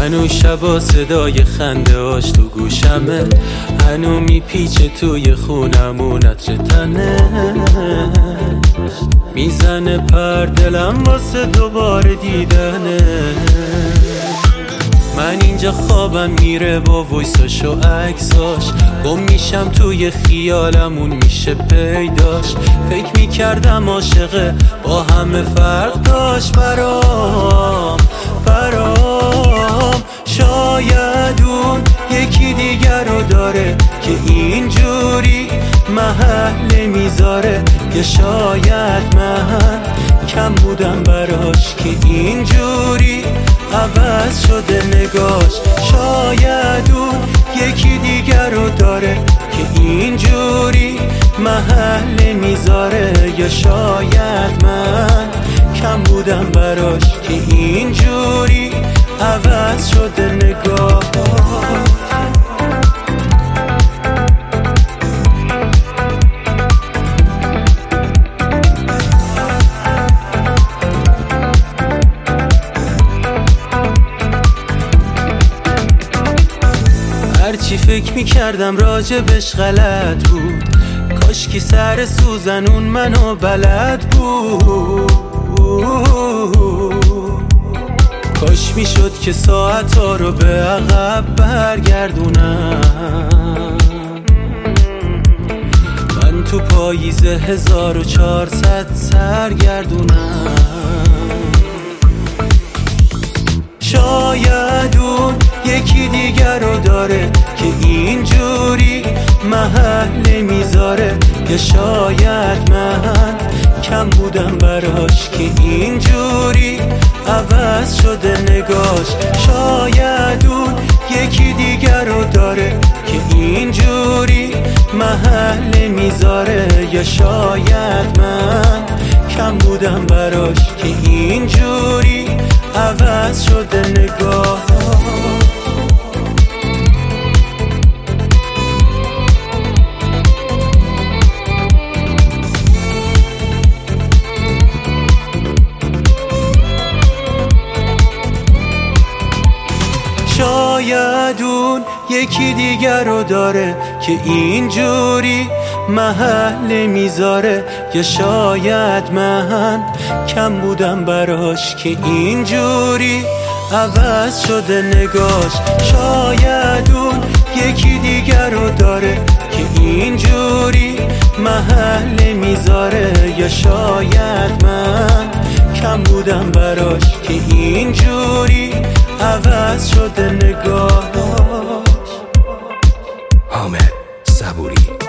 هنو شبا صدای خنده هاش تو گوشمه، هنو میپیچه توی خونمون عطر تنه، میزنه پر دلم واسه دوباره دیدنه. من اینجا خوابم میره با ویساش و عکساش، گم میشم توی خیالمون میشه پیداش. فکر میکردم عاشقه با همه فرق داشت، برام شاید اون یکی دیگر رو داره که اینجوری محل نمیذاره. که شاید من کم بودم براش که اینجوری عوض شده نگاش. شاید اون یکی دیگر رو داره که اینجوری محل نمیذاره. یا شاید من کم بودم براش که اینجوری عوض شده نگاش. هرچی فکر میکردم راجبش غلط بود، کاشکی سر سوزنون منو بلد بود. کاش میشد که ساعتا رو به عقب برگردونم. من تو پاییز 1400 سرگردونم. شاید اون یکی دیگر رو داره که اینجوری محل نمیذاره. که شاید من کم بودم براش که اینجوری عوض شده نگاش. شاید اون یکی دیگر رو داره که اینجوری محل نمیذاره. یا شاید من کم بودم براش که اینجوری عوض شده نگاه. شاید اون یکی دیگر رو داره که اینجوری محل نمیذاره. یا شاید من کم بودم براش که اینجوری عوض شده نگاش. شاید اون یکی دیگر رو داره که اینجوری محل نمیذاره. یا شاید من کم بودم براش که اینجوری عوض شده نگاهش. حامد صبوری.